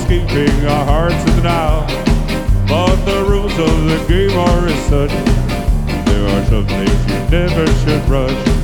escaping our hearts in the now. But the rules of the game are as such. There are some things you never should rush.